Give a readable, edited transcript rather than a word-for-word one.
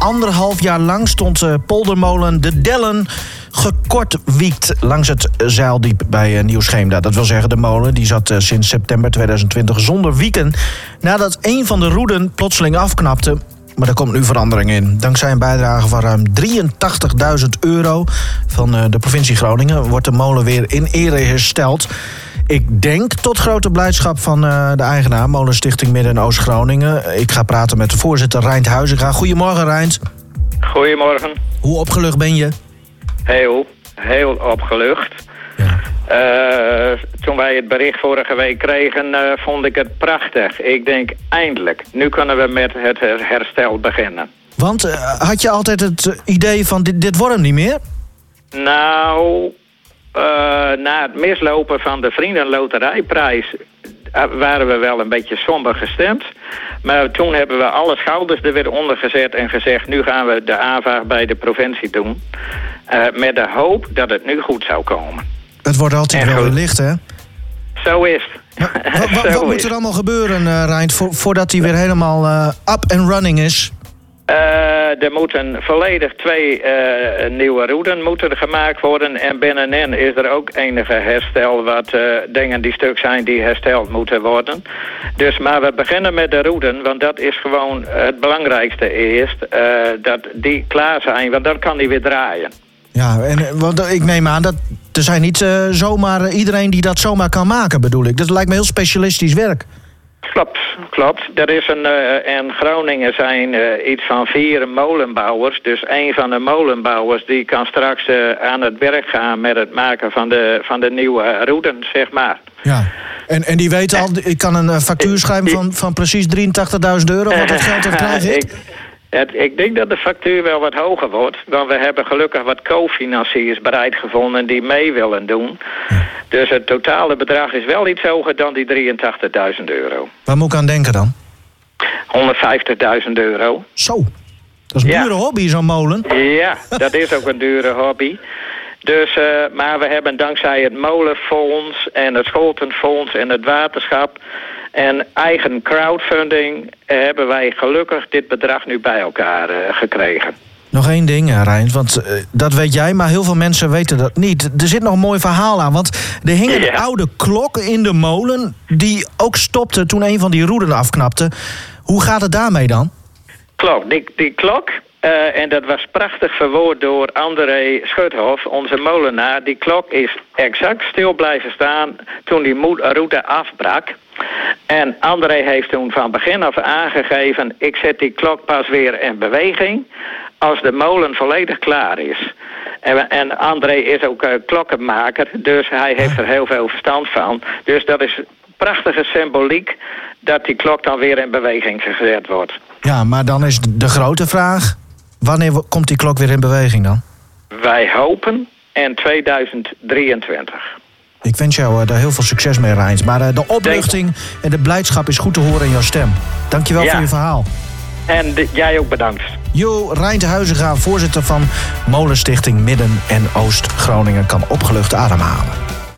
1,5 jaar lang stond poldermolen De Dellen gekortwiekt langs het Zijldiep bij Nieuw-Scheemda. Dat wil zeggen, de molen die zat sinds september 2020 zonder wieken nadat een van de roeden plotseling afknapte. Maar daar komt nu verandering in. Dankzij een bijdrage van ruim €83.000 van de provincie Groningen wordt de molen weer in ere hersteld. Ik denk tot grote blijdschap van de eigenaar, Molenstichting Midden- en Oost-Groningen. Ik ga praten met de voorzitter Reint Huizinga. Goedemorgen, Reint. Goedemorgen. Hoe opgelucht ben je? Heel opgelucht. Ja. Toen wij het bericht vorige week kregen, vond ik het prachtig. Ik denk, eindelijk. Nu kunnen we met het herstel beginnen. Want had je altijd het idee van dit wordt hem niet meer? Nou, na het mislopen van de Vriendenloterijprijs waren we wel een beetje somber gestemd. Maar toen hebben we alle schouders er weer onder gezet en gezegd, nu gaan we de aanvraag bij de provincie doen. Met de hoop dat het nu goed zou komen. Het wordt altijd wel weer licht, hè? Zo is het. Wat moet er allemaal gebeuren, Reint, voordat hij weer helemaal up and running is? Er moeten volledig 2 nieuwe roeden moeten gemaakt worden. En binnenin is er ook enige herstel, wat dingen die stuk zijn die hersteld moeten worden. Dus, maar we beginnen met de roeden, want dat is gewoon het belangrijkste eerst. Dat die klaar zijn, want dan kan die weer draaien. Ja, want ik neem aan dat er zijn niet zomaar iedereen die dat zomaar kan maken, bedoel ik. Dat lijkt me heel specialistisch werk. Klopt. Er is in Groningen zijn iets van 4 molenbouwers. Dus een van de molenbouwers die kan straks aan het werk gaan met het maken van de nieuwe roeden, zeg maar. Ja, en die weten al, ik kan een factuur schrijven van precies €83.000, wat dat geld krijg ik? Ik denk dat de factuur wel wat hoger wordt. Want we hebben gelukkig wat co-financiers bereid gevonden die mee willen doen. Dus het totale bedrag is wel iets hoger dan die €83.000. Waar moet ik aan denken dan? €150.000. Zo, dat is een dure hobby, zo'n molen. Ja, dat is ook een dure hobby. Dus, maar we hebben dankzij het molenfonds en het Scholtenfonds en het waterschap en eigen crowdfunding hebben wij gelukkig dit bedrag nu bij elkaar gekregen. Nog één ding, Reint, want dat weet jij, maar heel veel mensen weten dat niet. Er zit nog een mooi verhaal aan, want er hing een oude klok in de molen die ook stopte toen een van die roeden afknapte. Hoe gaat het daarmee dan? Klopt, die klok, en dat was prachtig verwoord door André Schuthoff, onze molenaar. Die klok is exact stil blijven staan toen die route afbrak. En André heeft toen van begin af aangegeven, ik zet die klok pas weer in beweging als de molen volledig klaar is. En André is ook klokkenmaker, dus hij heeft er heel veel verstand van. Dus dat is prachtige symboliek dat die klok dan weer in beweging gezet wordt. Ja, maar dan is de grote vraag, wanneer komt die klok weer in beweging dan? Wij hopen in 2023. Ik wens jou daar heel veel succes mee, Reint. Maar de opluchting en de blijdschap is goed te horen in jouw stem. Dankjewel voor je verhaal. En jij ook bedankt. Reint Huizinga, voorzitter van Molenstichting Midden- en Oost-Groningen, kan opgelucht ademhalen.